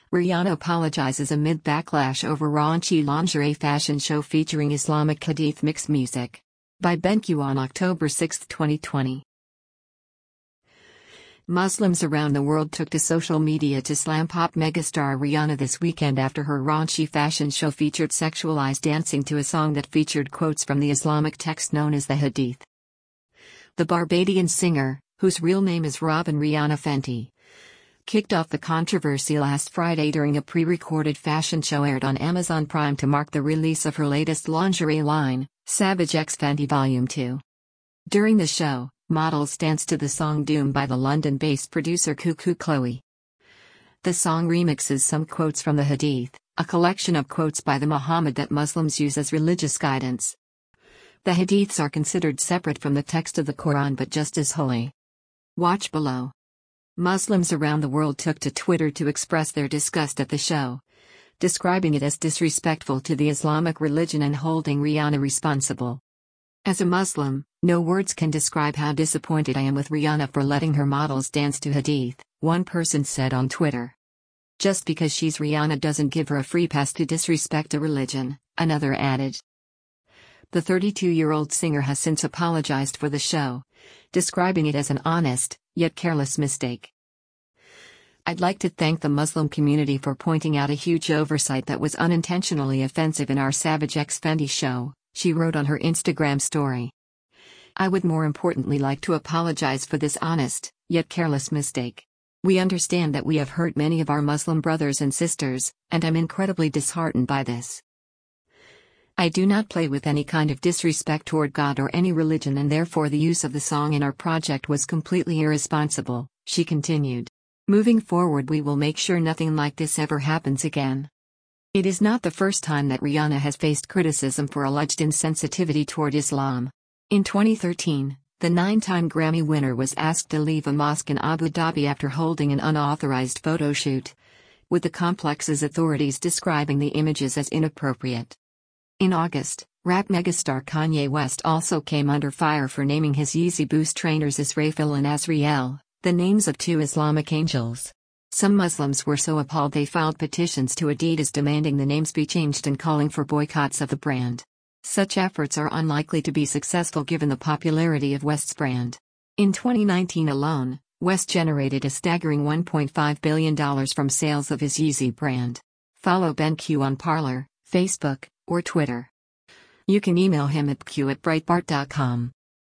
Rihanna apologizes amid backlash over raunchy lingerie fashion show featuring Islamic Hadith mixed music. By BenQ on October 6, 2020. Muslims around the world took to social media to slam pop megastar Rihanna this weekend after her raunchy fashion show featured sexualized dancing to a song that featured quotes from the Islamic text known as the Hadith. The Barbadian singer, whose real name is Robin Rihanna Fenty, kicked off the controversy last Friday during a pre-recorded fashion show aired on Amazon Prime to mark the release of her latest lingerie line, Savage X Fenty Volume 2. During the show, models danced to the song Doom by the London-based producer Cuckoo Chloe. The song remixes some quotes from the Hadith, a collection of quotes by the Muhammad that Muslims use as religious guidance. The Hadiths are considered separate from the text of the Quran but just as holy. Watch below. Muslims around the world took to Twitter to express their disgust at the show, describing it as disrespectful to the Islamic religion and holding Rihanna responsible. As a Muslim, no words can describe how disappointed I am with Rihanna for letting her models dance to Hadith, one person said on Twitter. Just because she's Rihanna doesn't give her a free pass to disrespect a religion, another added. The 32-year-old singer has since apologized for the show, describing it as an honest, yet careless mistake. I'd like to thank the Muslim community for pointing out a huge oversight that was unintentionally offensive in our Savage X Fenty show, she wrote on her Instagram story. I would more importantly like to apologize for this honest, yet careless mistake. We understand that we have hurt many of our Muslim brothers and sisters, and I'm incredibly disheartened by this. I do not play with any kind of disrespect toward God or any religion, and therefore the use of the song in our project was completely irresponsible, she continued. Moving forward, we will make sure nothing like this ever happens again. It is not the first time that Rihanna has faced criticism for alleged insensitivity toward Islam. In 2013, the 9-time Grammy winner was asked to leave a mosque in Abu Dhabi after holding an unauthorized photo shoot, with the complex's authorities describing the images as inappropriate. In August, rap megastar Kanye West also came under fire for naming his Yeezy Boost trainers Israfil and Azriel, the names of two Islamic angels. Some Muslims were so appalled they filed petitions to Adidas demanding the names be changed and calling for boycotts of the brand. Such efforts are unlikely to be successful given the popularity of West's brand. In 2019 alone, West generated a staggering $1.5 billion from sales of his Yeezy brand. Follow BenQ on Parler, Facebook, or Twitter. You can email him at q@breitbart.com.